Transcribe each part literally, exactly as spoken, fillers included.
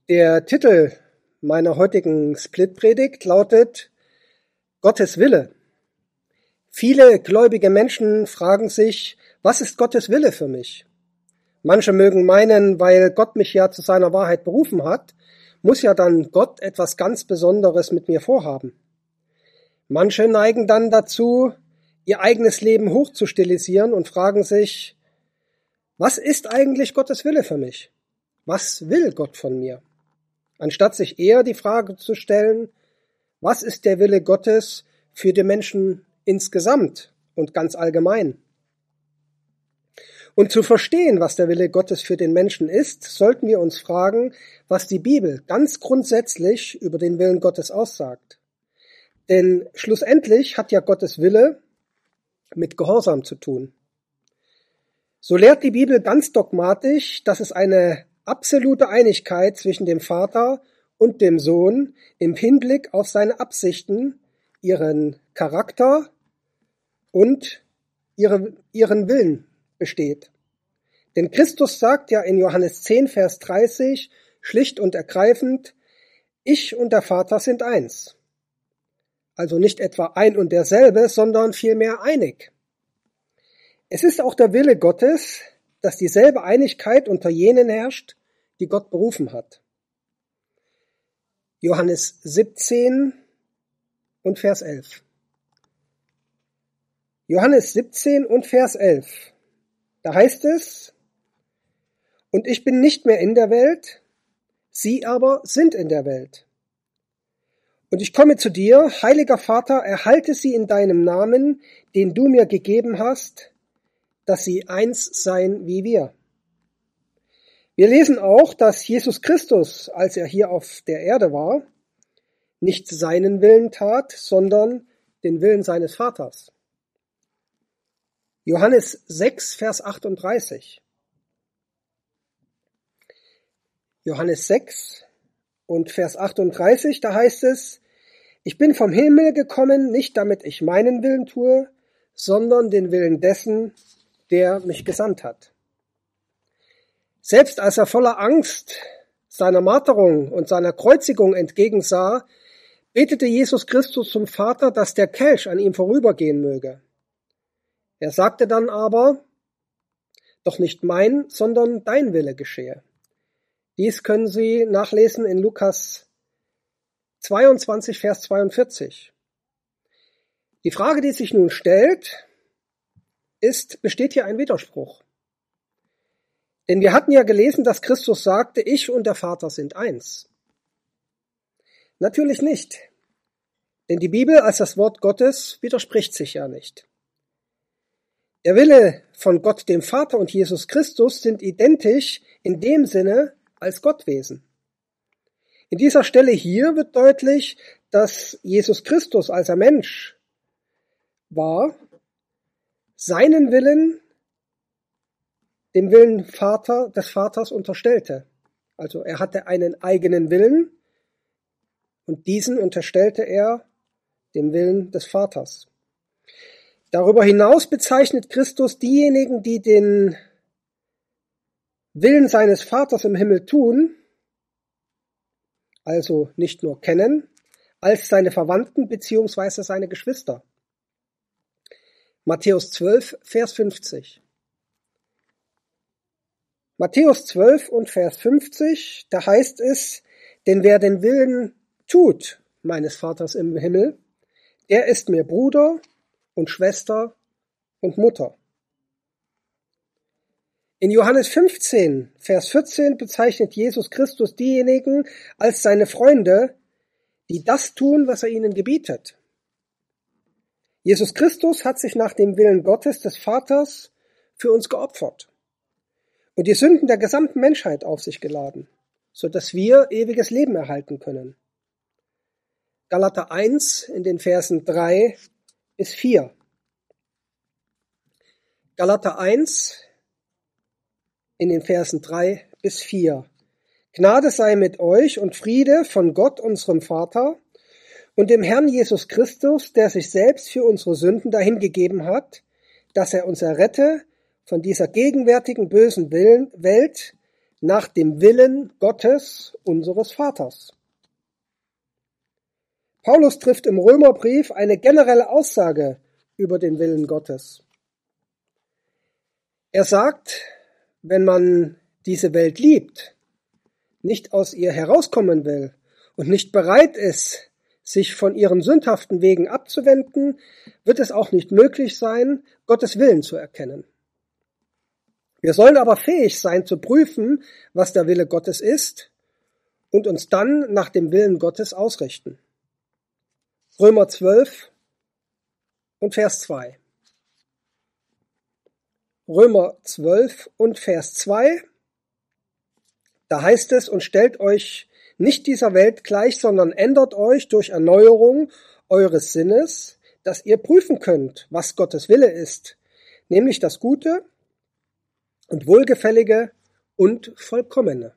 Der Titel meiner heutigen Split-Predigt lautet Gottes Wille. Viele gläubige Menschen fragen sich, was ist Gottes Wille für mich? Manche mögen meinen, weil Gott mich ja zu seiner Wahrheit berufen hat, muss ja dann Gott etwas ganz Besonderes mit mir vorhaben. Manche neigen dann dazu, ihr eigenes Leben hochzustilisieren und fragen sich, was ist eigentlich Gottes Wille für mich? Was will Gott von mir? Anstatt sich eher die Frage zu stellen, was ist der Wille Gottes für die Menschen insgesamt und ganz allgemein? Und zu verstehen, was der Wille Gottes für den Menschen ist, sollten wir uns fragen, was die Bibel ganz grundsätzlich über den Willen Gottes aussagt. Denn schlussendlich hat ja Gottes Wille mit Gehorsam zu tun. So lehrt die Bibel ganz dogmatisch, dass es eine absolute Einigkeit zwischen dem Vater und dem Sohn im Hinblick auf seine Absichten, ihren Charakter und ihre, ihren Willen besteht. Denn Christus sagt ja in Johannes zehn, Vers dreißig, schlicht und ergreifend, ich und der Vater sind eins. Also nicht etwa ein und derselbe, sondern vielmehr einig. Es ist auch der Wille Gottes, dass dieselbe Einigkeit unter jenen herrscht, die Gott berufen hat. Johannes siebzehn und Vers elf. Johannes siebzehn und Vers elf. Da heißt es, und ich bin nicht mehr in der Welt, sie aber sind in der Welt. Und ich komme zu dir, heiliger Vater, erhalte sie in deinem Namen, den du mir gegeben hast, dass sie eins seien wie wir. Wir lesen auch, dass Jesus Christus, als er hier auf der Erde war, nicht seinen Willen tat, sondern den Willen seines Vaters. Johannes sechs, Vers achtunddreißig. Johannes sechs und Vers achtunddreißig, da heißt es, ich bin vom Himmel gekommen, nicht damit ich meinen Willen tue, sondern den Willen dessen, der mich gesandt hat. Selbst als er voller Angst seiner Marterung und seiner Kreuzigung entgegensah, betete Jesus Christus zum Vater, dass der Kelch an ihm vorübergehen möge. Er sagte dann aber, doch nicht mein, sondern dein Wille geschehe. Dies können Sie nachlesen in Lukas zweiundzwanzig, Vers zweiundvierzig. Die Frage, die sich nun stellt, ist, besteht hier ein Widerspruch? Denn wir hatten ja gelesen, dass Christus sagte, ich und der Vater sind eins. Natürlich nicht. Denn die Bibel als das Wort Gottes widerspricht sich ja nicht. Der Wille von Gott, dem Vater und Jesus Christus sind identisch in dem Sinne als Gottwesen. In dieser Stelle hier wird deutlich, dass Jesus Christus, als er Mensch war, seinen Willen dem Willen Vater, des Vaters unterstellte. Also er hatte einen eigenen Willen und diesen unterstellte er dem Willen des Vaters. Darüber hinaus bezeichnet Christus diejenigen, die den Willen seines Vaters im Himmel tun, also nicht nur kennen, als seine Verwandten bzw. seine Geschwister. Matthäus zwölf, Vers fünfzig. Matthäus zwölf und Vers fünfzig, da heißt es, denn wer den Willen tut meines Vaters im Himmel, der ist mir Bruder und Schwester und Mutter. In Johannes fünfzehn, Vers vierzehn bezeichnet Jesus Christus diejenigen als seine Freunde, die das tun, was er ihnen gebietet. Jesus Christus hat sich nach dem Willen Gottes des Vaters für uns geopfert und die Sünden der gesamten Menschheit auf sich geladen, so dass wir ewiges Leben erhalten können. Galater eins in den Versen drei bis vier. Galater eins in den Versen drei bis vier. Gnade sei mit euch und Friede von Gott, unserem Vater, und dem Herrn Jesus Christus, der sich selbst für unsere Sünden dahingegeben hat, dass er uns errette von dieser gegenwärtigen bösen Welt nach dem Willen Gottes, unseres Vaters. Paulus trifft im Römerbrief eine generelle Aussage über den Willen Gottes. Er sagt, wenn man diese Welt liebt, nicht aus ihr herauskommen will und nicht bereit ist, sich von ihren sündhaften Wegen abzuwenden, wird es auch nicht möglich sein, Gottes Willen zu erkennen. Wir sollen aber fähig sein zu prüfen, was der Wille Gottes ist und uns dann nach dem Willen Gottes ausrichten. Römer zwölf und Vers zwei. Römer zwölf und Vers zwei. Da heißt es, und stellt euch nicht dieser Welt gleich, sondern ändert euch durch Erneuerung eures Sinnes, dass ihr prüfen könnt, was Gottes Wille ist, nämlich das Gute und Wohlgefällige und Vollkommene.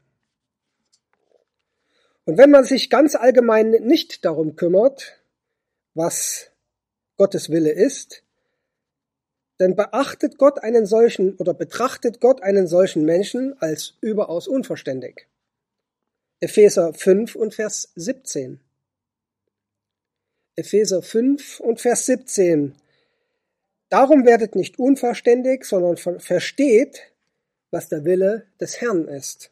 Und wenn man sich ganz allgemein nicht darum kümmert, was Gottes Wille ist, dann beachtet Gott einen solchen oder betrachtet Gott einen solchen Menschen als überaus unverständig. Epheser fünf und Vers siebzehn. Epheser fünf und Vers siebzehn. Darum werdet nicht unverständig, sondern versteht, was der Wille des Herrn ist.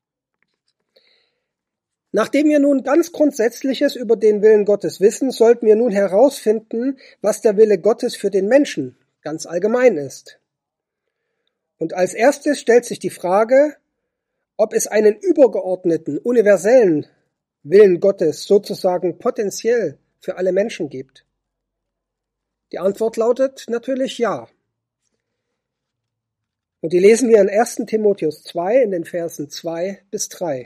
Nachdem wir nun ganz Grundsätzliches über den Willen Gottes wissen, sollten wir nun herausfinden, was der Wille Gottes für den Menschen ganz allgemein ist. Und als erstes stellt sich die Frage, ob es einen übergeordneten, universellen Willen Gottes sozusagen potenziell für alle Menschen gibt. Die Antwort lautet natürlich ja. Und die lesen wir in ersten Timotheus zwei in den Versen zwei bis drei.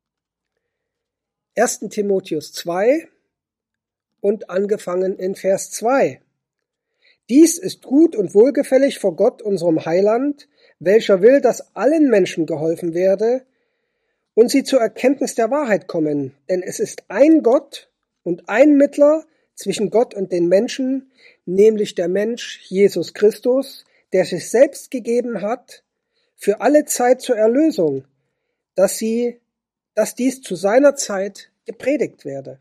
ersten Timotheus zwei und angefangen in Vers zwei. Dies ist gut und wohlgefällig vor Gott, unserem Heiland, welcher will, dass allen Menschen geholfen werde und sie zur Erkenntnis der Wahrheit kommen. Denn es ist ein Gott und ein Mittler zwischen Gott und den Menschen, nämlich der Mensch Jesus Christus, der sich selbst gegeben hat, für alle Zeit zur Erlösung, dass sie, dass dies zu seiner Zeit gepredigt werde.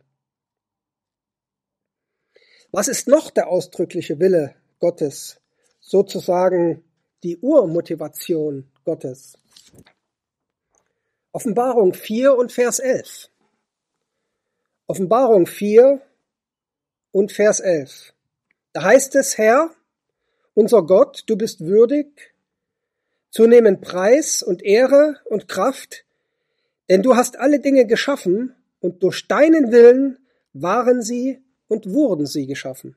Was ist noch der ausdrückliche Wille Gottes, sozusagen die Urmotivation Gottes? Offenbarung vier und Vers elf. Offenbarung vier und Vers elf. Da heißt es, Herr, unser Gott, du bist würdig, zu nehmen Preis und Ehre und Kraft, denn du hast alle Dinge geschaffen und durch deinen Willen waren sie und wurden sie geschaffen.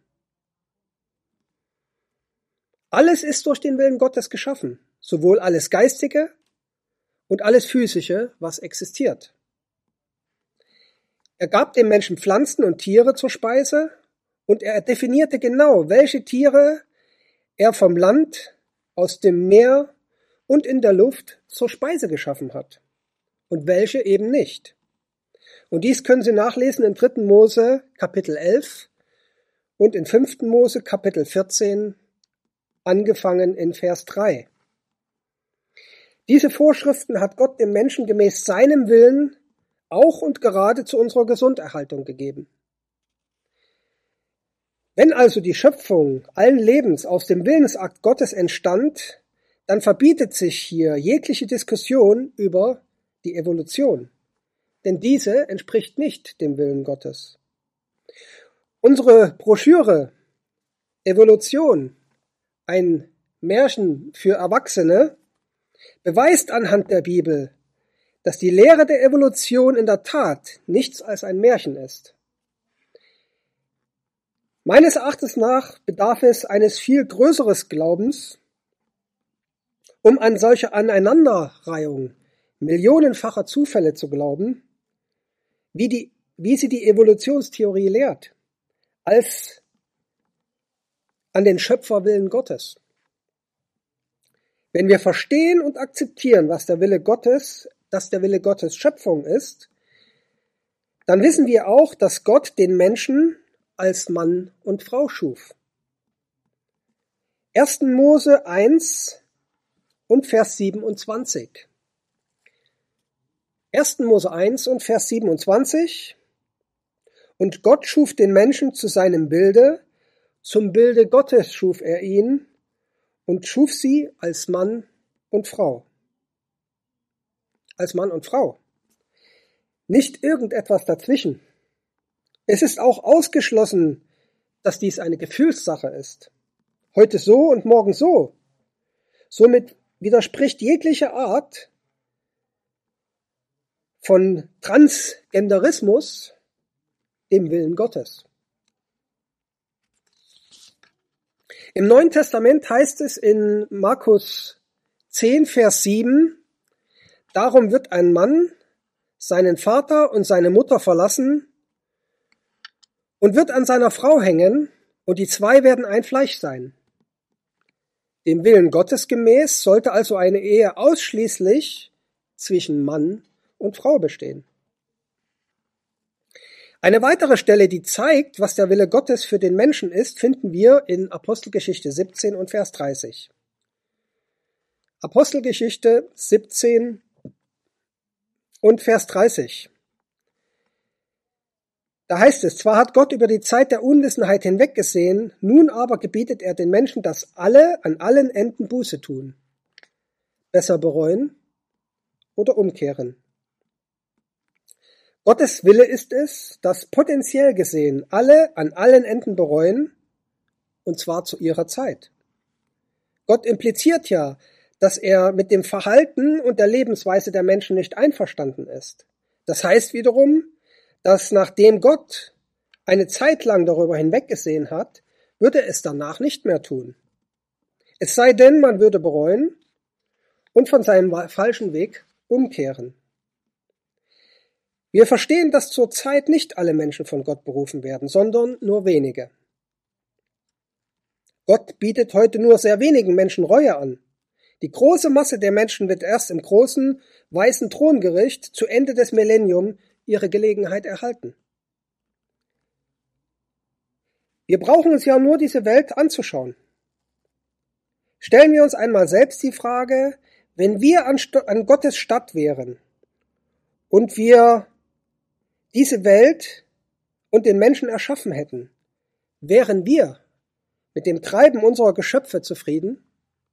Alles ist durch den Willen Gottes geschaffen, sowohl alles Geistige und alles Physische, was existiert. Er gab dem Menschen Pflanzen und Tiere zur Speise und er definierte genau, welche Tiere er vom Land, aus dem Meer und in der Luft zur Speise geschaffen hat und welche eben nicht. Und dies können Sie nachlesen in dritten Mose Kapitel elf und in fünften Mose Kapitel vierzehn, angefangen in Vers drei. Diese Vorschriften hat Gott dem Menschen gemäß seinem Willen auch und gerade zu unserer Gesunderhaltung gegeben. Wenn also die Schöpfung allen Lebens aus dem Willensakt Gottes entstand, dann verbietet sich hier jegliche Diskussion über die Evolution, denn diese entspricht nicht dem Willen Gottes. Unsere Broschüre Evolution, ein Märchen für Erwachsene, beweist anhand der Bibel, dass die Lehre der Evolution in der Tat nichts als ein Märchen ist. Meines Erachtens nach bedarf es eines viel größeren Glaubens, um an solche Aneinanderreihung millionenfacher Zufälle zu glauben, wie, die, wie sie die Evolutionstheorie lehrt, als an den Schöpferwillen Gottes. Wenn wir verstehen und akzeptieren, was der Wille Gottes, dass der Wille Gottes Schöpfung ist, dann wissen wir auch, dass Gott den Menschen als Mann und Frau schuf. ersten Mose eins und Vers siebenundzwanzig. erster Mose eins und Vers siebenundzwanzig. Und Gott schuf den Menschen zu seinem Bilde, zum Bilde Gottes schuf er ihn und schuf sie als Mann und Frau. Als Mann und Frau. Nicht irgendetwas dazwischen. Es ist auch ausgeschlossen, dass dies eine Gefühlssache ist. Heute so und morgen so. Somit widerspricht jegliche Art von Transgenderismus dem Willen Gottes. Im Neuen Testament heißt es in Markus zehn, Vers sieben, darum wird ein Mann seinen Vater und seine Mutter verlassen und wird an seiner Frau hängen, und die zwei werden ein Fleisch sein. Dem Willen Gottes gemäß sollte also eine Ehe ausschließlich zwischen Mann und Frau bestehen. Eine weitere Stelle, die zeigt, was der Wille Gottes für den Menschen ist, finden wir in Apostelgeschichte siebzehn und Vers dreißig. Apostelgeschichte siebzehn und Vers dreißig. Da heißt es, zwar hat Gott über die Zeit der Unwissenheit hinweggesehen, nun aber gebietet er den Menschen, dass alle an allen Enden Buße tun, besser bereuen oder umkehren. Gottes Wille ist es, dass potenziell gesehen alle an allen Enden bereuen, und zwar zu ihrer Zeit. Gott impliziert ja, dass er mit dem Verhalten und der Lebensweise der Menschen nicht einverstanden ist. Das heißt wiederum, dass nachdem Gott eine Zeit lang darüber hinweggesehen hat, würde es danach nicht mehr tun. Es sei denn, man würde bereuen und von seinem falschen Weg umkehren. Wir verstehen, dass zur Zeit nicht alle Menschen von Gott berufen werden, sondern nur wenige. Gott bietet heute nur sehr wenigen Menschen Reue an. Die große Masse der Menschen wird erst im großen, weißen Throngericht zu Ende des Millenniums ihre Gelegenheit erhalten. Wir brauchen uns ja nur diese Welt anzuschauen. Stellen wir uns einmal selbst die Frage, wenn wir an, an Gottes Statt wären und wir diese Welt und den Menschen erschaffen hätten, wären wir mit dem Treiben unserer Geschöpfe zufrieden?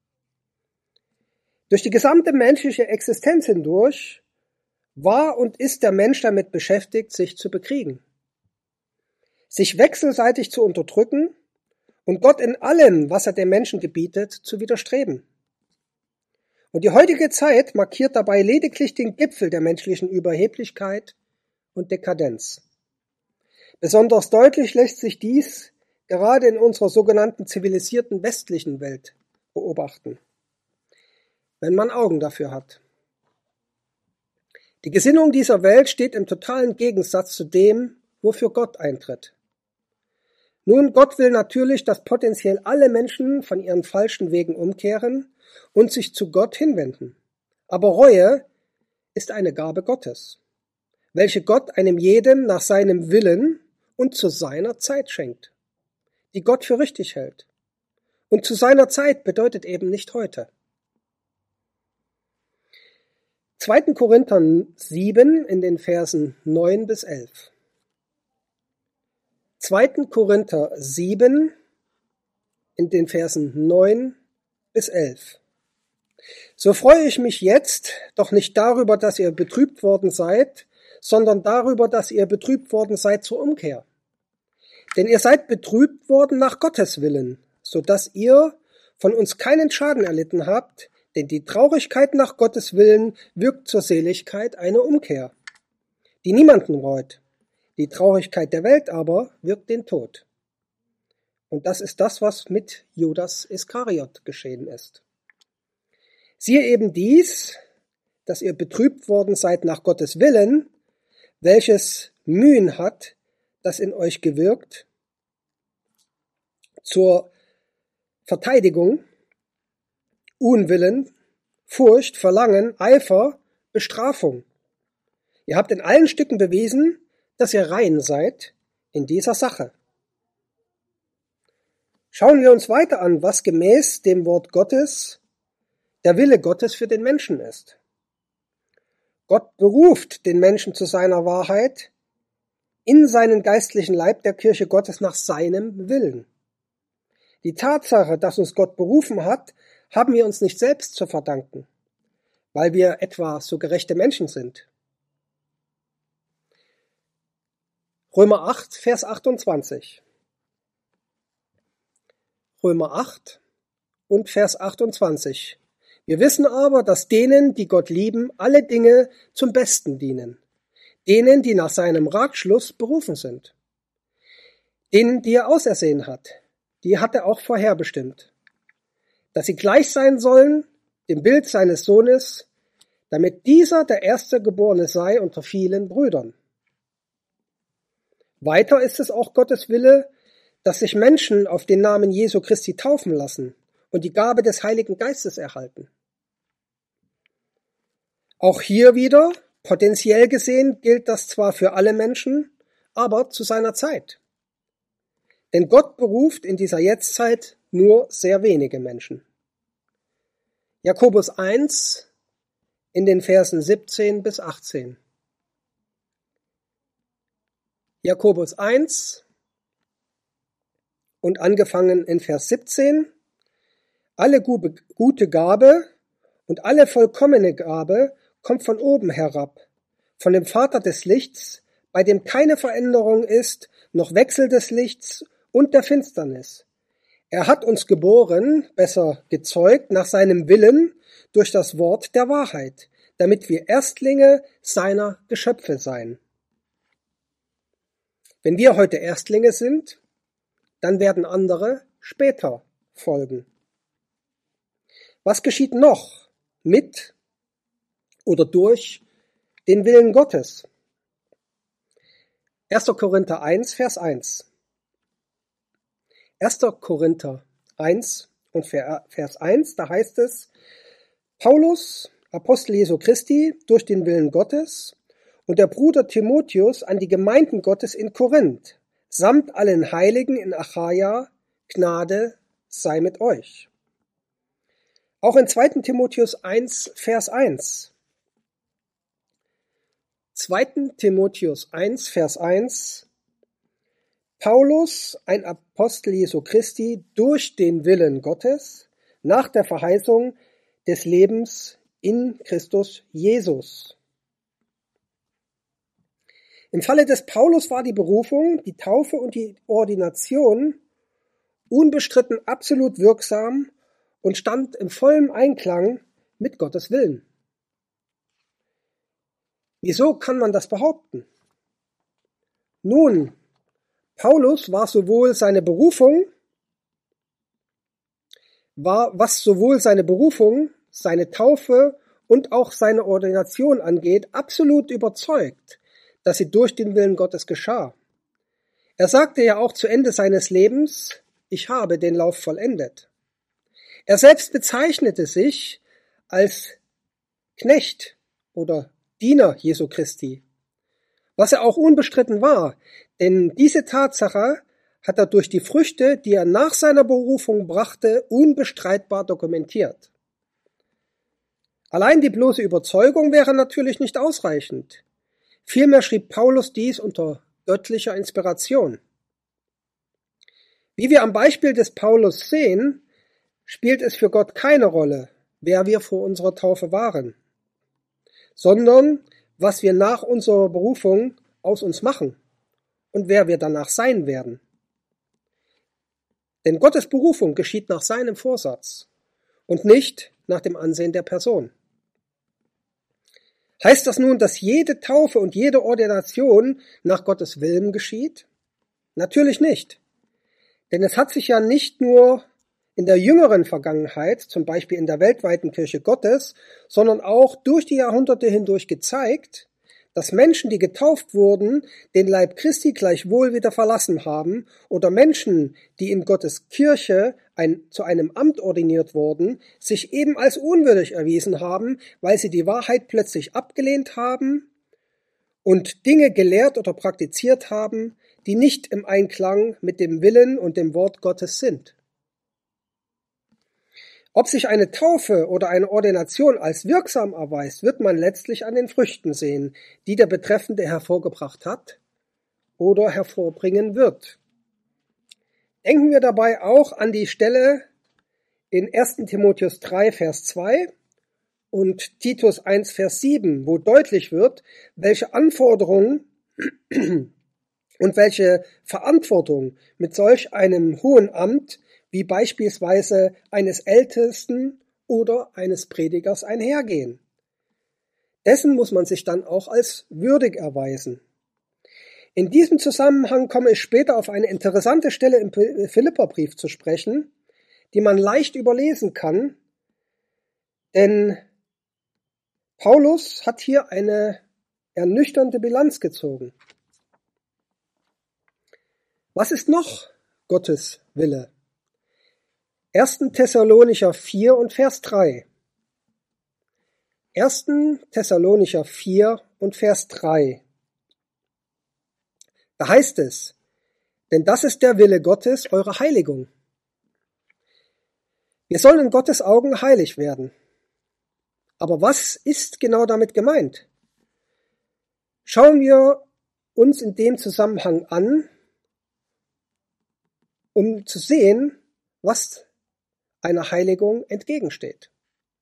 Durch die gesamte menschliche Existenz hindurch war und ist der Mensch damit beschäftigt, sich zu bekriegen, sich wechselseitig zu unterdrücken und Gott in allem, was er dem Menschen gebietet, zu widerstreben. Und die heutige Zeit markiert dabei lediglich den Gipfel der menschlichen Überheblichkeit und Dekadenz. Besonders deutlich lässt sich dies gerade in unserer sogenannten zivilisierten westlichen Welt beobachten, wenn man Augen dafür hat. Die Gesinnung dieser Welt steht im totalen Gegensatz zu dem, wofür Gott eintritt. Nun, Gott will natürlich, dass potenziell alle Menschen von ihren falschen Wegen umkehren und sich zu Gott hinwenden. Aber Reue ist eine Gabe Gottes, welche Gott einem jeden nach seinem Willen und zu seiner Zeit schenkt, die Gott für richtig hält. Und zu seiner Zeit bedeutet eben nicht heute. zweiter Korinther sieben in den Versen neun bis elf. zweiter Korinther sieben in den Versen neun bis elf. So freue ich mich jetzt doch nicht darüber, dass ihr betrübt worden seid, sondern darüber, dass ihr betrübt worden seid zur Umkehr. Denn ihr seid betrübt worden nach Gottes Willen, so dass ihr von uns keinen Schaden erlitten habt, denn die Traurigkeit nach Gottes Willen wirkt zur Seligkeit eine Umkehr, die niemanden reut. Die Traurigkeit der Welt aber wirkt den Tod. Und das ist das, was mit Judas Iskariot geschehen ist. Siehe eben dies, dass ihr betrübt worden seid nach Gottes Willen, welches Mühen hat, das in euch gewirkt, zur Verteidigung, Unwillen, Furcht, Verlangen, Eifer, Bestrafung. Ihr habt in allen Stücken bewiesen, dass ihr rein seid in dieser Sache. Schauen wir uns weiter an, was gemäß dem Wort Gottes der Wille Gottes für den Menschen ist. Gott beruft den Menschen zu seiner Wahrheit in seinen geistlichen Leib der Kirche Gottes nach seinem Willen. Die Tatsache, dass uns Gott berufen hat, haben wir uns nicht selbst zu verdanken, weil wir etwa so gerechte Menschen sind. Römer acht, Vers achtundzwanzig. Römer acht und Vers achtundzwanzig. Wir wissen aber, dass denen, die Gott lieben, alle Dinge zum Besten dienen. Denen, die nach seinem Ratschluss berufen sind. Denen, die er ausersehen hat, die hat er auch vorherbestimmt. Dass sie gleich sein sollen dem Bild seines Sohnes, damit dieser der Erstgeborene sei unter vielen Brüdern. Weiter ist es auch Gottes Wille, dass sich Menschen auf den Namen Jesu Christi taufen lassen und die Gabe des Heiligen Geistes erhalten. Auch hier wieder, potenziell gesehen, gilt das zwar für alle Menschen, aber zu seiner Zeit. Denn Gott beruft in dieser Jetztzeit nur sehr wenige Menschen. Jakobus eins in den Versen siebzehn bis achtzehn. Jakobus eins und angefangen in Vers siebzehn. Alle gute Gabe und alle vollkommene Gabe kommt von oben herab, von dem Vater des Lichts, bei dem keine Veränderung ist, noch Wechsel des Lichts und der Finsternis. Er hat uns geboren, besser gezeugt, nach seinem Willen durch das Wort der Wahrheit, damit wir Erstlinge seiner Geschöpfe seien. Wenn wir heute Erstlinge sind, dann werden andere später folgen. Was geschieht noch mit oder durch den Willen Gottes? erster Korinther eins, Vers eins. erster Korinther eins und Vers eins, da heißt es: Paulus, Apostel Jesu Christi, durch den Willen Gottes, und der Bruder Timotheus an die Gemeinden Gottes in Korinth, samt allen Heiligen in Achaia, Gnade sei mit euch. Auch in zweiter Timotheus eins, Vers eins. zweiter Timotheus eins, Vers eins. Paulus, ein Apostel Jesu Christi, durch den Willen Gottes, nach der Verheißung des Lebens in Christus Jesus. Im Falle des Paulus war die Berufung, die Taufe und die Ordination unbestritten absolut wirksam und stand im vollen Einklang mit Gottes Willen. Wieso kann man das behaupten? Nun, Paulus war sowohl seine Berufung, war, was sowohl seine Berufung, seine Taufe und auch seine Ordination angeht, absolut überzeugt, dass sie durch den Willen Gottes geschah. Er sagte ja auch zu Ende seines Lebens: Ich habe den Lauf vollendet. Er selbst bezeichnete sich als Knecht oder Diener Jesu Christi, was er auch unbestritten war, denn diese Tatsache hat er durch die Früchte, die er nach seiner Berufung brachte, unbestreitbar dokumentiert. Allein die bloße Überzeugung wäre natürlich nicht ausreichend. Vielmehr schrieb Paulus dies unter göttlicher Inspiration. Wie wir am Beispiel des Paulus sehen, spielt es für Gott keine Rolle, wer wir vor unserer Taufe waren, sondern was wir nach unserer Berufung aus uns machen und wer wir danach sein werden. Denn Gottes Berufung geschieht nach seinem Vorsatz und nicht nach dem Ansehen der Person. Heißt das nun, dass jede Taufe und jede Ordination nach Gottes Willen geschieht? Natürlich nicht. Denn es hat sich ja nicht nur in der jüngeren Vergangenheit, zum Beispiel in der weltweiten Kirche Gottes, sondern auch durch die Jahrhunderte hindurch gezeigt, dass Menschen, die getauft wurden, den Leib Christi gleichwohl wieder verlassen haben, oder Menschen, die in Gottes Kirche ein, zu einem Amt ordiniert wurden, sich eben als unwürdig erwiesen haben, weil sie die Wahrheit plötzlich abgelehnt haben und Dinge gelehrt oder praktiziert haben, die nicht im Einklang mit dem Willen und dem Wort Gottes sind. Ob sich eine Taufe oder eine Ordination als wirksam erweist, wird man letztlich an den Früchten sehen, die der Betreffende hervorgebracht hat oder hervorbringen wird. Denken wir dabei auch an die Stelle in ersten Timotheus drei, Vers zwei und Titus eins, Vers sieben, wo deutlich wird, welche Anforderungen und welche Verantwortung mit solch einem hohen Amt wie beispielsweise eines Ältesten oder eines Predigers einhergehen. Dessen muss man sich dann auch als würdig erweisen. In diesem Zusammenhang komme ich später auf eine interessante Stelle im Philipperbrief zu sprechen, die man leicht überlesen kann, denn Paulus hat hier eine ernüchternde Bilanz gezogen. Was ist noch Gottes Wille? ersten Thessalonicher vier und Vers drei. ersten Thessalonicher vier und Vers drei. Da heißt es, denn das ist der Wille Gottes, eure Heiligung. Wir sollen in Gottes Augen heilig werden. Aber was ist genau damit gemeint? Schauen wir uns in dem Zusammenhang an, um zu sehen, was einer Heiligung entgegensteht.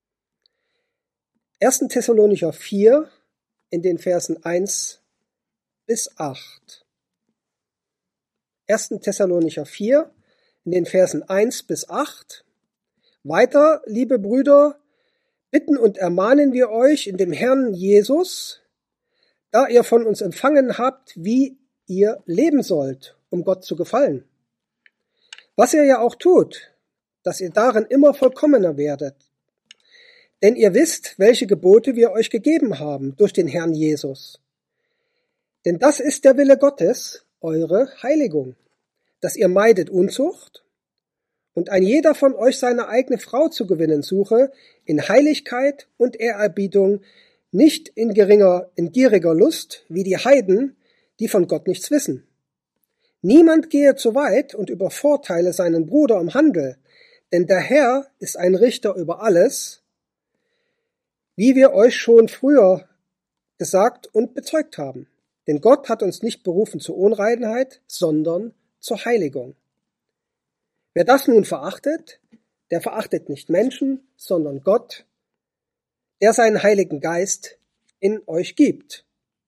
ersten Thessalonicher vier in den Versen eins bis acht. ersten Thessalonicher vier in den Versen eins bis acht. Weiter, liebe Brüder, bitten und ermahnen wir euch in dem Herrn Jesus, da ihr von uns empfangen habt, wie ihr leben sollt, um Gott zu gefallen. Was ihr ja auch tut, dass ihr darin immer vollkommener werdet. Denn ihr wisst, welche Gebote wir euch gegeben haben durch den Herrn Jesus. Denn das ist der Wille Gottes, eure Heiligung, dass ihr meidet Unzucht und ein jeder von euch seine eigene Frau zu gewinnen suche, in Heiligkeit und Ehrerbietung, nicht in geringer, in gieriger Lust, wie die Heiden, die von Gott nichts wissen. Niemand gehe zu weit und übervorteile seinen Bruder im Handel, denn der Herr ist ein Richter über alles, wie wir euch schon früher gesagt und bezeugt haben. Denn Gott hat uns nicht berufen zur Unreinheit, sondern zur Heiligung. Wer das nun verachtet, der verachtet nicht Menschen, sondern Gott, der seinen Heiligen Geist in euch gibt.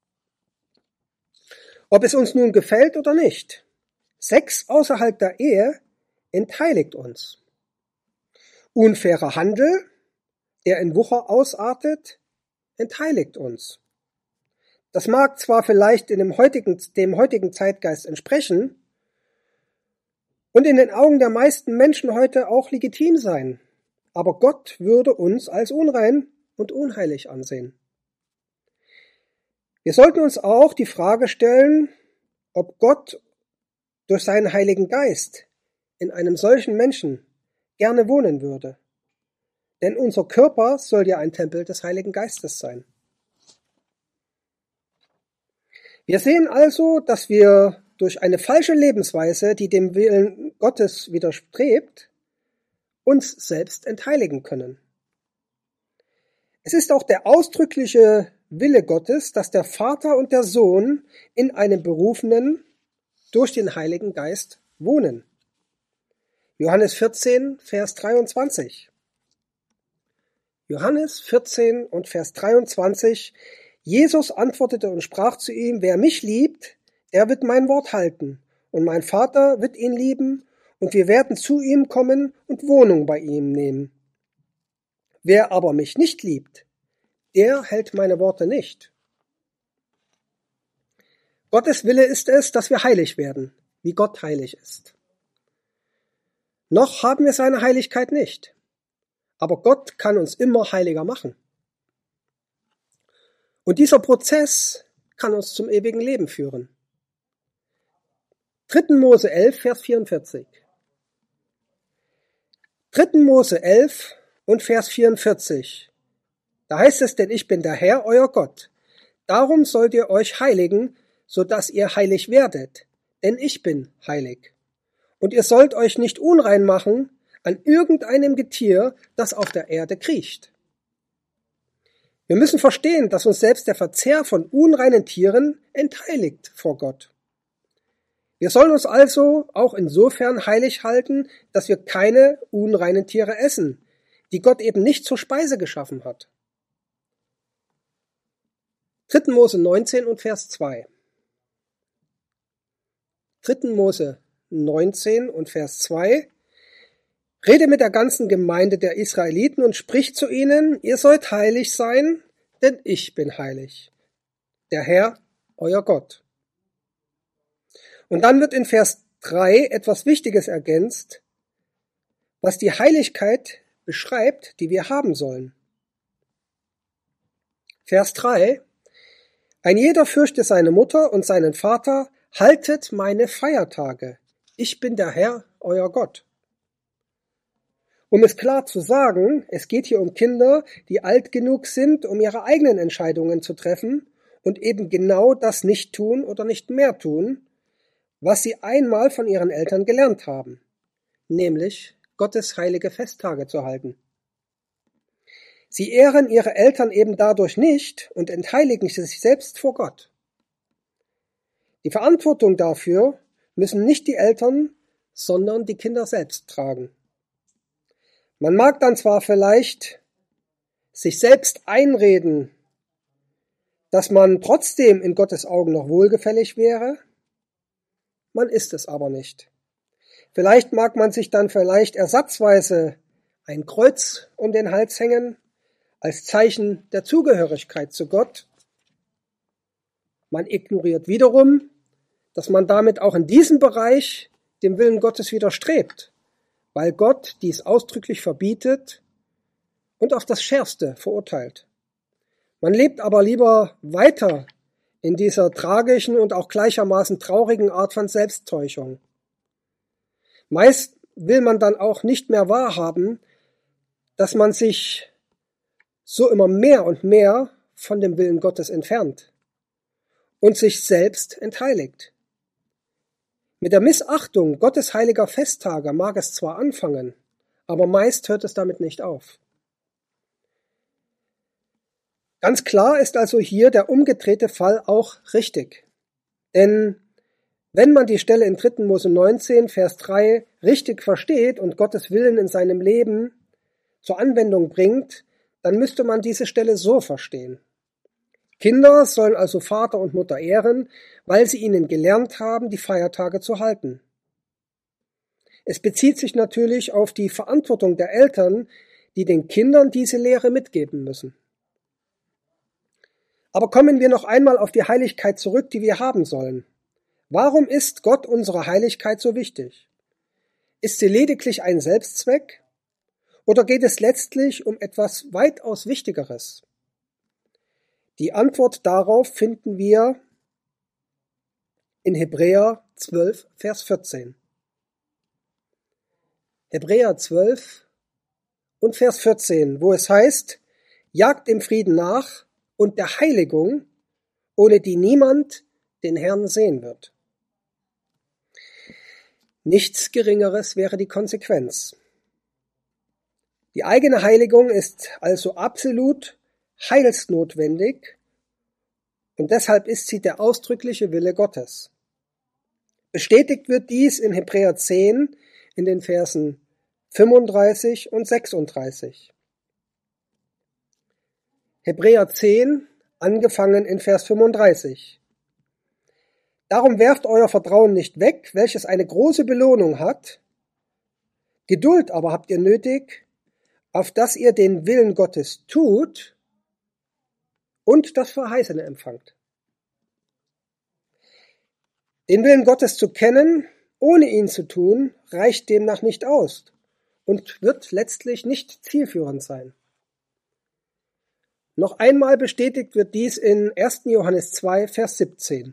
Ob es uns nun gefällt oder nicht, Sex außerhalb der Ehe entheiligt uns. Unfairer Handel, der in Wucher ausartet, entheiligt uns. Das mag zwar vielleicht in dem heutigen, dem heutigen Zeitgeist entsprechen und in den Augen der meisten Menschen heute auch legitim sein, aber Gott würde uns als unrein und unheilig ansehen. Wir sollten uns auch die Frage stellen, ob Gott durch seinen Heiligen Geist in einem solchen Menschen gerne wohnen würde. Denn unser Körper soll ja ein Tempel des Heiligen Geistes sein. Wir sehen also, dass wir durch eine falsche Lebensweise, die dem Willen Gottes widerstrebt, uns selbst entheiligen können. Es ist auch der ausdrückliche Wille Gottes, dass der Vater und der Sohn in einem Berufenen durch den Heiligen Geist wohnen. Johannes vierzehn, Vers dreiundzwanzig. Johannes vierzehn und Vers dreiundzwanzig. Jesus antwortete und sprach zu ihm, wer mich liebt, der wird mein Wort halten, und mein Vater wird ihn lieben, und wir werden zu ihm kommen und Wohnung bei ihm nehmen. Wer aber mich nicht liebt, der hält meine Worte nicht. Gottes Wille ist es, dass wir heilig werden, wie Gott heilig ist. Noch haben wir seine Heiligkeit nicht, aber Gott kann uns immer heiliger machen. Und dieser Prozess kann uns zum ewigen Leben führen. dritten Mose elf, Vers vierundvierzig. dritten Mose elf und Vers vierundvierzig. Da heißt es, denn ich bin der Herr, euer Gott. Darum sollt ihr euch heiligen, so dass ihr heilig werdet, denn ich bin heilig. Und ihr sollt euch nicht unrein machen, an irgendeinem Getier, das auf der Erde kriecht. Wir müssen verstehen, dass uns selbst der Verzehr von unreinen Tieren entheiligt vor Gott. Wir sollen uns also auch insofern heilig halten, dass wir keine unreinen Tiere essen, die Gott eben nicht zur Speise geschaffen hat. dritter Mose neunzehn und Vers zwei. dritter Mose neunzehn und Vers zwei. Rede mit der ganzen Gemeinde der Israeliten und sprich zu ihnen, ihr sollt heilig sein, denn ich bin heilig, der Herr, euer Gott. Und dann wird in Vers drei etwas Wichtiges ergänzt, was die Heiligkeit beschreibt, die wir haben sollen. Vers drei. Ein jeder fürchte seine Mutter und seinen Vater, haltet meine Feiertage. Ich bin der Herr, euer Gott. Um es klar zu sagen, es geht hier um Kinder, die alt genug sind, um ihre eigenen Entscheidungen zu treffen und eben genau das nicht tun oder nicht mehr tun, was sie einmal von ihren Eltern gelernt haben, nämlich Gottes heilige Festtage zu halten. Sie ehren ihre Eltern eben dadurch nicht und entheiligen sich selbst vor Gott. Die Verantwortung dafür müssen nicht die Eltern, sondern die Kinder selbst tragen. Man mag dann zwar vielleicht sich selbst einreden, dass man trotzdem in Gottes Augen noch wohlgefällig wäre, man ist es aber nicht. Vielleicht mag man sich dann vielleicht ersatzweise ein Kreuz um den Hals hängen, als Zeichen der Zugehörigkeit zu Gott. Man ignoriert wiederum, dass man damit auch in diesem Bereich dem Willen Gottes widerstrebt, weil Gott dies ausdrücklich verbietet und auf das Schärfste verurteilt. Man lebt aber lieber weiter in dieser tragischen und auch gleichermaßen traurigen Art von Selbsttäuschung. Meist will man dann auch nicht mehr wahrhaben, dass man sich so immer mehr und mehr von dem Willen Gottes entfernt und sich selbst entheiligt. Mit der Missachtung Gottes heiliger Festtage mag es zwar anfangen, aber meist hört es damit nicht auf. Ganz klar ist also hier der umgedrehte Fall auch richtig. Denn wenn man die Stelle in dritter Mose neunzehn, Vers drei richtig versteht und Gottes Willen in seinem Leben zur Anwendung bringt, dann müsste man diese Stelle so verstehen. Kinder sollen also Vater und Mutter ehren, weil sie ihnen gelernt haben, die Feiertage zu halten. Es bezieht sich natürlich auf die Verantwortung der Eltern, die den Kindern diese Lehre mitgeben müssen. Aber kommen wir noch einmal auf die Heiligkeit zurück, die wir haben sollen. Warum ist Gott unsere Heiligkeit so wichtig? Ist sie lediglich ein Selbstzweck? Oder geht es letztlich um etwas weitaus Wichtigeres? Die Antwort darauf finden wir in Hebräer zwölf, Vers vierzehn. Hebräer zwölf und Vers vierzehn, wo es heißt, jagt dem Frieden nach und der Heiligung, ohne die niemand den Herrn sehen wird. Nichts Geringeres wäre die Konsequenz. Die eigene Heiligung ist also absolut heilsnotwendig und deshalb ist sie der ausdrückliche Wille Gottes. Bestätigt wird dies in Hebräer zehn in den Versen fünfunddreißig und sechsunddreißig. Hebräer zehn, angefangen in Vers fünfunddreißig. Darum werft euer Vertrauen nicht weg, welches eine große Belohnung hat. Geduld aber habt ihr nötig, auf dass ihr den Willen Gottes tut und das Verheißene empfangt. Den Willen Gottes zu kennen, ohne ihn zu tun, reicht demnach nicht aus und wird letztlich nicht zielführend sein. Noch einmal bestätigt wird dies in erster Johannes zwei, Vers siebzehn.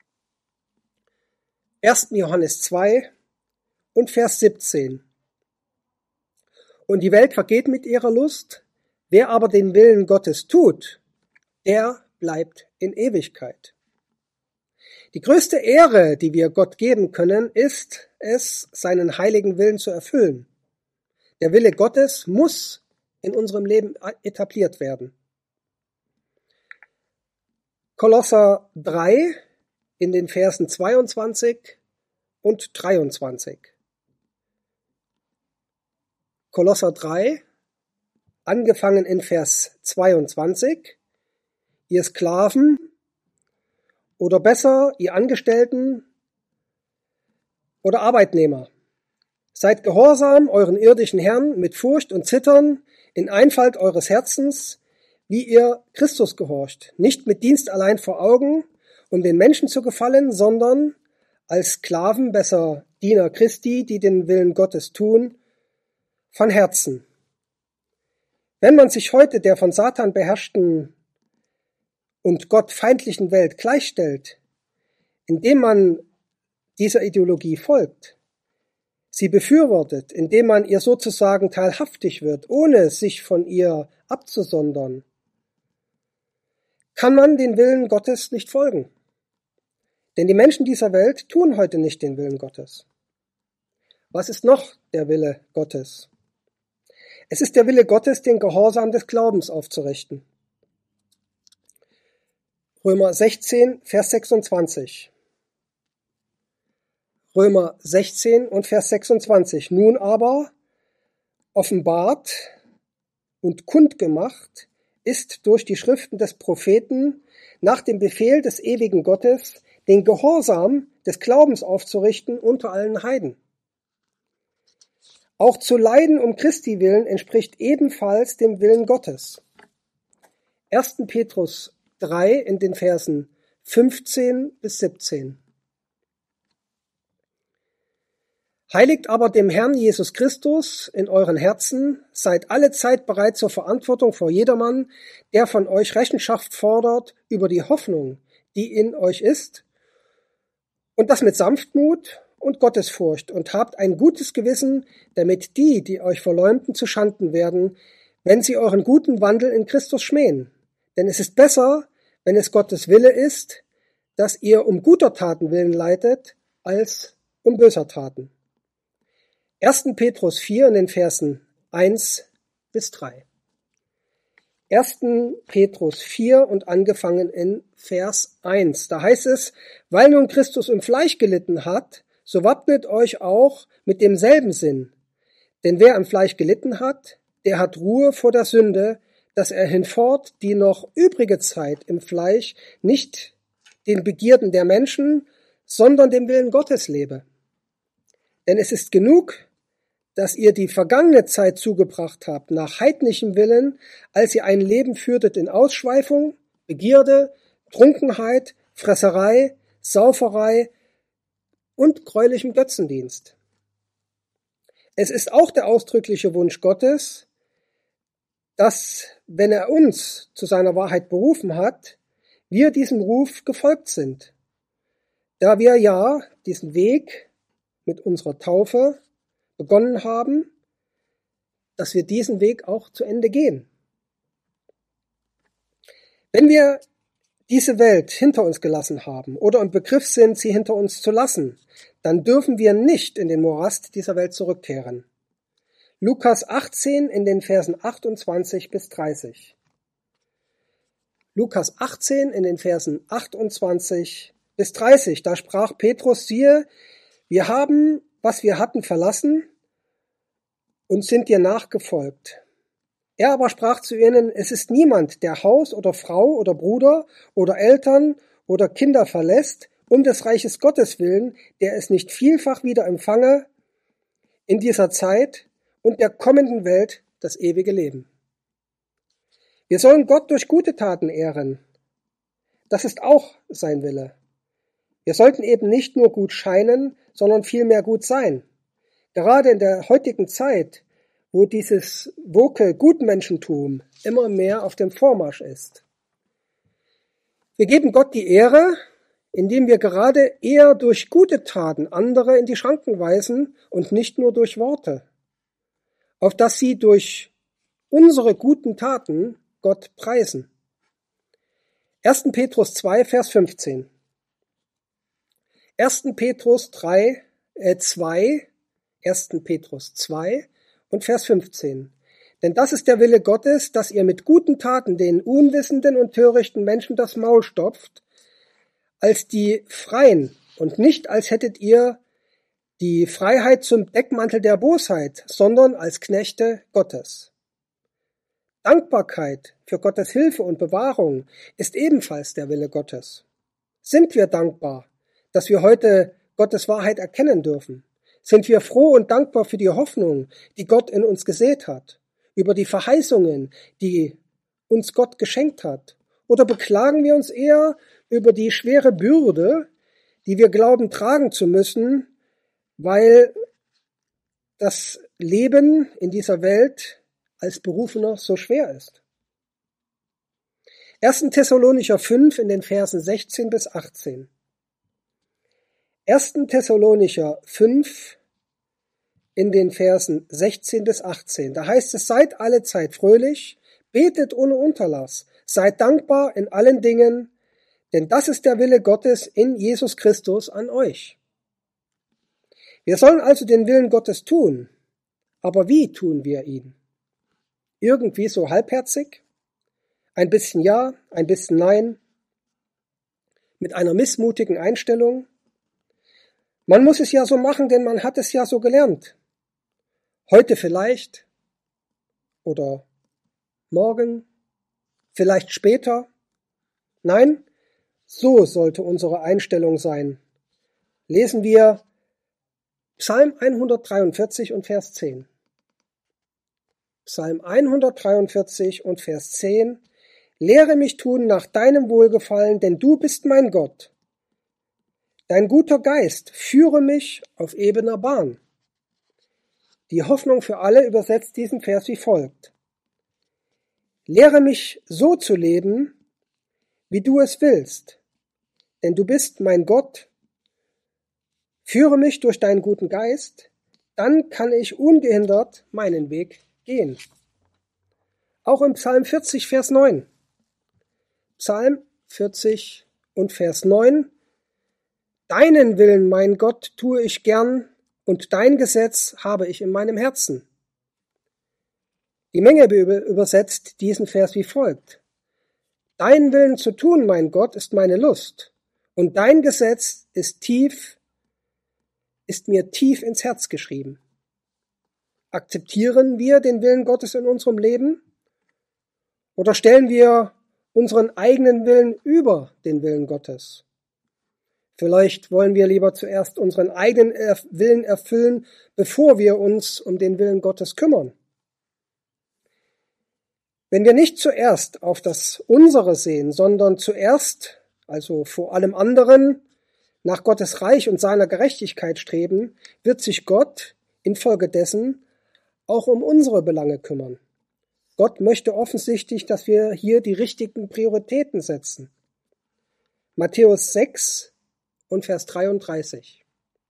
erster Johannes zwei und Vers siebzehn. Und die Welt vergeht mit ihrer Lust, wer aber den Willen Gottes tut, der bleibt in Ewigkeit. Die größte Ehre, die wir Gott geben können, ist es, seinen heiligen Willen zu erfüllen. Der Wille Gottes muss in unserem Leben etabliert werden. Kolosser drei in den Versen zweiundzwanzig und dreiundzwanzig. Kolosser drei, angefangen in Vers zweiundzwanzig. Ihr Sklaven oder besser, ihr Angestellten oder Arbeitnehmer, seid gehorsam euren irdischen Herrn mit Furcht und Zittern in Einfalt eures Herzens, wie ihr Christus gehorcht, nicht mit Dienst allein vor Augen, um den Menschen zu gefallen, sondern als Sklaven, besser Diener Christi, die den Willen Gottes tun, von Herzen. Wenn man sich heute der von Satan beherrschten und Gott feindlichen Welt gleichstellt, indem man dieser Ideologie folgt, sie befürwortet, indem man ihr sozusagen teilhaftig wird, ohne sich von ihr abzusondern, kann man den Willen Gottes nicht folgen. Denn die Menschen dieser Welt tun heute nicht den Willen Gottes. Was ist noch der Wille Gottes? Es ist der Wille Gottes, den Gehorsam des Glaubens aufzurichten. Römer sechzehn, Vers sechsundzwanzig. Römer sechzehn und Vers sechsundzwanzig. Nun aber offenbart und kundgemacht ist durch die Schriften des Propheten nach dem Befehl des ewigen Gottes, den Gehorsam des Glaubens aufzurichten unter allen Heiden. Auch zu leiden um Christi willen entspricht ebenfalls dem Willen Gottes. erster Petrus drei in den Versen fünfzehn bis siebzehn. Heiligt aber dem Herrn Jesus Christus in euren Herzen, seid alle Zeit bereit zur Verantwortung vor jedermann, der von euch Rechenschaft fordert über die Hoffnung, die in euch ist, und das mit Sanftmut und Gottesfurcht, und habt ein gutes Gewissen, damit die, die euch verleumden, zuschanden werden, wenn sie euren guten Wandel in Christus schmähen. Denn es ist besser, wenn es Gottes Wille ist, dass ihr um guter Taten willen leidet, als um böser Taten. erster Petrus vier in den Versen eins bis drei. erster Petrus vier und angefangen in Vers eins. Da heißt es, weil nun Christus im Fleisch gelitten hat, so wappnet euch auch mit demselben Sinn. Denn wer im Fleisch gelitten hat, der hat Ruhe vor der Sünde, dass er hinfort die noch übrige Zeit im Fleisch nicht den Begierden der Menschen, sondern dem Willen Gottes lebe. Denn es ist genug, dass ihr die vergangene Zeit zugebracht habt nach heidnischem Willen, als ihr ein Leben führtet in Ausschweifung, Begierde, Trunkenheit, Fresserei, Sauferei und gräulichem Götzendienst. Es ist auch der ausdrückliche Wunsch Gottes, dass, wenn er uns zu seiner Wahrheit berufen hat, wir diesem Ruf gefolgt sind, da wir ja diesen Weg mit unserer Taufe begonnen haben, dass wir diesen Weg auch zu Ende gehen. Wenn wir diese Welt hinter uns gelassen haben oder im Begriff sind, sie hinter uns zu lassen, dann dürfen wir nicht in den Morast dieser Welt zurückkehren. Lukas achtzehn in den Versen achtundzwanzig bis dreißig. Lukas achtzehn in den Versen achtundzwanzig bis dreißig. Da sprach Petrus, siehe, wir haben, was wir hatten, verlassen und sind dir nachgefolgt. Er aber sprach zu ihnen, es ist niemand, der Haus oder Frau oder Bruder oder Eltern oder Kinder verlässt, um des Reiches Gottes willen, der es nicht vielfach wieder empfange in dieser Zeit und der kommenden Welt das ewige Leben. Wir sollen Gott durch gute Taten ehren. Das ist auch sein Wille. Wir sollten eben nicht nur gut scheinen, sondern vielmehr gut sein. Gerade in der heutigen Zeit, wo dieses woke Gutmenschentum immer mehr auf dem Vormarsch ist. Wir geben Gott die Ehre, indem wir gerade eher durch gute Taten andere in die Schranken weisen und nicht nur durch Worte, auf dass sie durch unsere guten Taten Gott preisen. erster Petrus zwei, Vers fünfzehn. erster Petrus drei, äh, zwei, erster Petrus zwei und Vers fünfzehn. Denn das ist der Wille Gottes, dass ihr mit guten Taten den unwissenden und törichten Menschen das Maul stopft, als die Freien und nicht als hättet ihr die Freiheit zum Deckmantel der Bosheit, sondern als Knechte Gottes. Dankbarkeit für Gottes Hilfe und Bewahrung ist ebenfalls der Wille Gottes. Sind wir dankbar, dass wir heute Gottes Wahrheit erkennen dürfen? Sind wir froh und dankbar für die Hoffnung, die Gott in uns gesät hat, über die Verheißungen, die uns Gott geschenkt hat? Oder beklagen wir uns eher über die schwere Bürde, die wir glauben tragen zu müssen, weil das Leben in dieser Welt als Berufener so schwer ist? erster Thessalonicher fünf in den Versen sechzehn bis achtzehn. erster Thessalonicher fünf in den Versen sechzehn bis achtzehn. Da heißt es, seid alle Zeit fröhlich, betet ohne Unterlass, seid dankbar in allen Dingen, denn das ist der Wille Gottes in Jesus Christus an euch. Wir sollen also den Willen Gottes tun, aber wie tun wir ihn? Irgendwie so halbherzig? Ein bisschen ja, ein bisschen nein? Mit einer missmutigen Einstellung? Man muss es ja so machen, denn man hat es ja so gelernt. Heute vielleicht oder morgen, vielleicht später. Nein, so sollte unsere Einstellung sein. Lesen wir Psalm hundertdreiundvierzig und Vers zehn. Psalm hundertdreiundvierzig und Vers zehn. Lehre mich tun nach deinem Wohlgefallen, denn du bist mein Gott. Dein guter Geist führe mich auf ebener Bahn. Die Hoffnung für alle übersetzt diesen Vers wie folgt. Lehre mich so zu leben, wie du es willst, denn du bist mein Gott. Führe mich durch deinen guten Geist, dann kann ich ungehindert meinen Weg gehen. Auch im Psalm vierzig, Vers neun. Psalm vierzig und Vers neun. Deinen Willen, mein Gott, tue ich gern, und dein Gesetz habe ich in meinem Herzen. Die Mengebibel übersetzt diesen Vers wie folgt. Deinen Willen zu tun, mein Gott, ist meine Lust, und dein Gesetz ist tief, ist mir tief ins Herz geschrieben. Akzeptieren wir den Willen Gottes in unserem Leben? Oder stellen wir unseren eigenen Willen über den Willen Gottes? Vielleicht wollen wir lieber zuerst unseren eigenen Willen erfüllen, bevor wir uns um den Willen Gottes kümmern. Wenn wir nicht zuerst auf das Unsere sehen, sondern zuerst, also vor allem anderen, nach Gottes Reich und seiner Gerechtigkeit streben, wird sich Gott infolgedessen auch um unsere Belange kümmern. Gott möchte offensichtlich, dass wir hier die richtigen Prioritäten setzen. Matthäus sechs und Vers dreiunddreißig.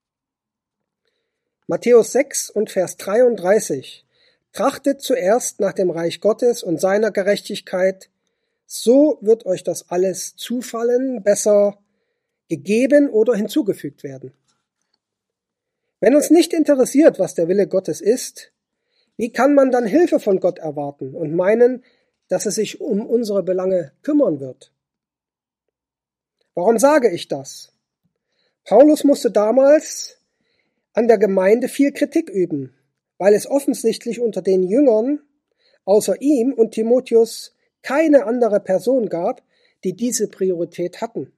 Matthäus sechs und Vers dreiunddreißig. Trachtet zuerst nach dem Reich Gottes und seiner Gerechtigkeit, so wird euch das alles zufallen, besser gegeben oder hinzugefügt werden. Wenn uns nicht interessiert, was der Wille Gottes ist, wie kann man dann Hilfe von Gott erwarten und meinen, dass er sich um unsere Belange kümmern wird? Warum sage ich das? Paulus musste damals an der Gemeinde viel Kritik üben, weil es offensichtlich unter den Jüngern außer ihm und Timotheus keine andere Person gab, die diese Priorität hatten.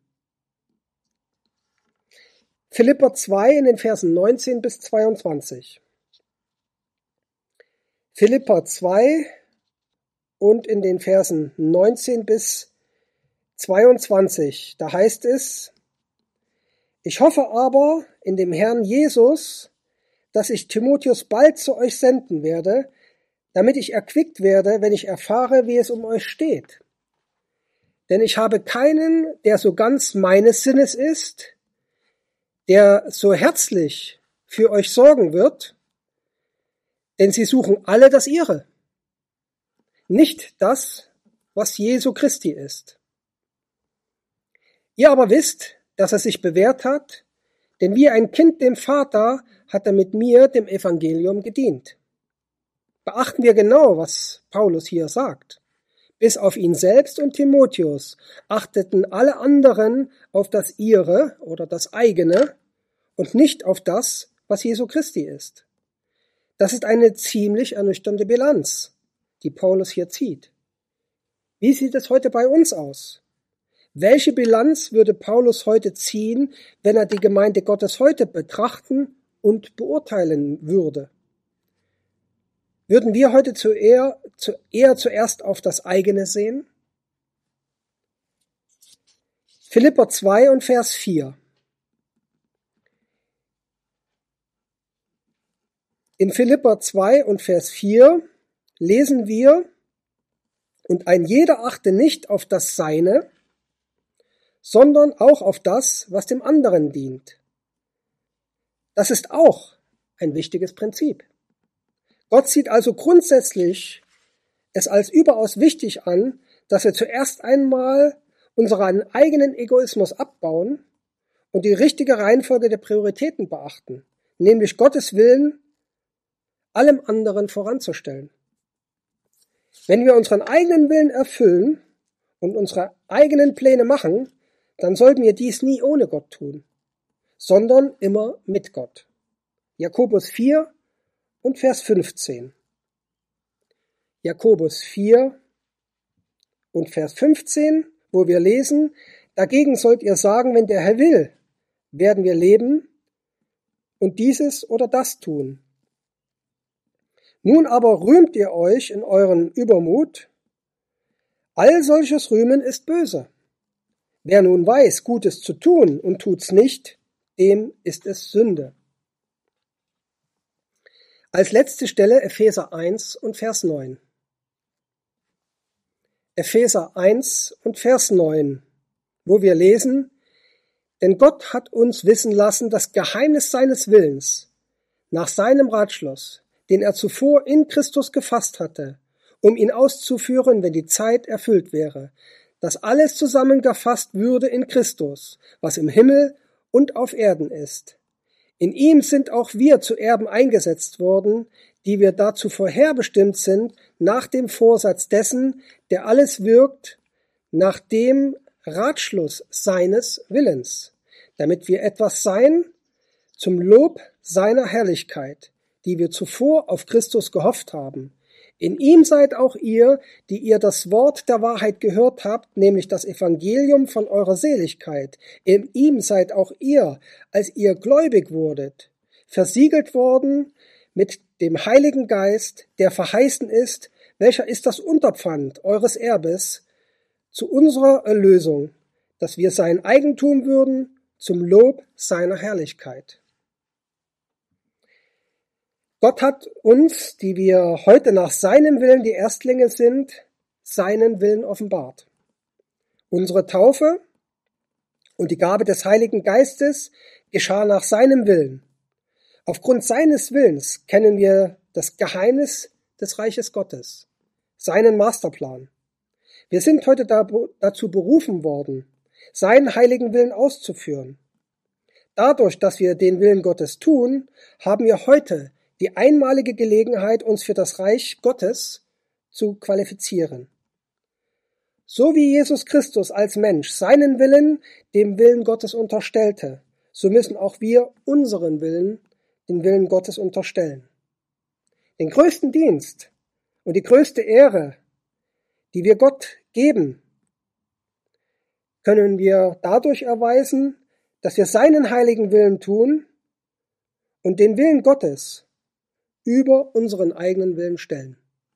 Philipper zwei in den Versen neunzehn bis zweiundzwanzig. Philipper zwei und in den Versen neunzehn bis zweiundzwanzig, da heißt es, ich hoffe aber in dem Herrn Jesus, dass ich Timotheus bald zu euch senden werde, damit ich erquickt werde, wenn ich erfahre, wie es um euch steht. Denn ich habe keinen, der so ganz meines Sinnes ist, der so herzlich für euch sorgen wird, denn sie suchen alle das ihre, nicht das, was Jesu Christi ist. Ihr aber wisst, dass er sich bewährt hat, denn wie ein Kind dem Vater hat er mit mir dem Evangelium gedient. beachten wir genau, was Paulus hier sagt. Bis auf ihn selbst und Timotheus achteten alle anderen auf das ihre oder das eigene und nicht auf das, was Jesu Christi ist. Das ist eine ziemlich ernüchternde Bilanz, die Paulus hier zieht. Wie sieht es heute bei uns aus? Welche Bilanz würde Paulus heute ziehen, wenn er die Gemeinde Gottes heute betrachten und beurteilen würde? Würden wir heute zu eher, zu eher zuerst auf das eigene sehen? Philipper zwei und Vers vier. In Philipper zwei und Vers vier lesen wir, und ein jeder achte nicht auf das Seine, sondern auch auf das, was dem anderen dient. Das ist auch ein wichtiges Prinzip. Gott sieht also grundsätzlich es als überaus wichtig an, dass wir zuerst einmal unseren eigenen Egoismus abbauen und die richtige Reihenfolge der Prioritäten beachten, nämlich Gottes Willen allem anderen voranzustellen. Wenn wir unseren eigenen Willen erfüllen und unsere eigenen Pläne machen, dann sollten wir dies nie ohne Gott tun, sondern immer mit Gott. Jakobus vier und Vers fünfzehn. Jakobus vier und Vers fünfzehn, wo wir lesen, dagegen sollt ihr sagen, wenn der Herr will, werden wir leben und dieses oder das tun. Nun aber rühmt ihr euch in euren Übermut. All solches Rühmen ist böse. Wer nun weiß, Gutes zu tun und tut's nicht, dem ist es Sünde. Als letzte Stelle Epheser eins und Vers neun. Epheser eins und Vers neun, wo wir lesen, denn Gott hat uns wissen lassen, das Geheimnis seines Willens, nach seinem Ratschluss, den er zuvor in Christus gefasst hatte, um ihn auszuführen, wenn die Zeit erfüllt wäre, dass alles zusammengefasst würde in Christus, was im Himmel und auf Erden ist. In ihm sind auch wir zu Erben eingesetzt worden, die wir dazu vorherbestimmt sind, nach dem Vorsatz dessen, der alles wirkt, nach dem Ratschluss seines Willens, damit wir etwas sein zum Lob seiner Herrlichkeit, die wir zuvor auf Christus gehofft haben. In ihm seid auch ihr, die ihr das Wort der Wahrheit gehört habt, nämlich das Evangelium von eurer Seligkeit. In ihm seid auch ihr, als ihr gläubig wurdet, versiegelt worden mit dem Heiligen Geist, der verheißen ist, welcher ist das Unterpfand eures Erbes zu unserer Erlösung, dass wir sein Eigentum würden zum Lob seiner Herrlichkeit. Gott hat uns, die wir heute nach seinem Willen die Erstlinge sind, seinen Willen offenbart. Unsere Taufe und die Gabe des Heiligen Geistes geschah nach seinem Willen. Aufgrund seines Willens kennen wir das Geheimnis des Reiches Gottes, seinen Masterplan. Wir sind heute dazu berufen worden, seinen heiligen Willen auszuführen. Dadurch, dass wir den Willen Gottes tun, haben wir heute die einmalige Gelegenheit, uns für das Reich Gottes zu qualifizieren. So wie Jesus Christus als Mensch seinen Willen dem Willen Gottes unterstellte, so müssen auch wir unseren Willen den Willen Gottes unterstellen. Den größten Dienst und die größte Ehre, die wir Gott geben, können wir dadurch erweisen, dass wir seinen heiligen Willen tun und den Willen Gottes über unseren eigenen Willen stellen.